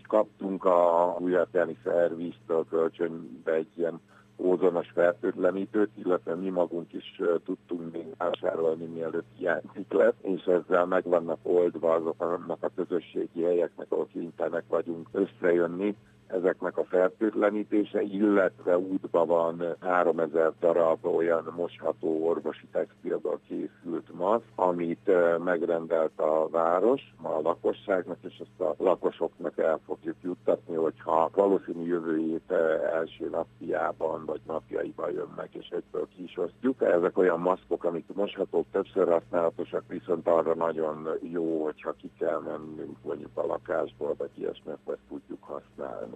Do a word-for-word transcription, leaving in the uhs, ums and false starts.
kaptunk a újjátelni szerviztől kölcsönbe egy ilyen ózonos fertőtlenítőt, illetve mi magunk is tudtunk még vásárolni, mielőtt hiányzik lett, és ezzel meg vannak oldva azoknak a közösségi helyeknek, ahol kénytelenek vagyunk összejönni, ezeknek a fertőtlenítése, illetve útban van háromezer darab olyan mosható orvosi textilből készült maszk, amit megrendelt a város a lakosságnak, és ezt a lakosoknak el fogjuk juttatni, hogyha valószínű jövő hét első napjában vagy napjaiban jön meg, és egyből ki is osztjuk. Ezek olyan maszkok, amik moshatók, többször használatosak, viszont arra nagyon jó, hogyha ki kell mennünk mondjuk a lakásból, vagy ilyesmi, ezt tudjuk használni.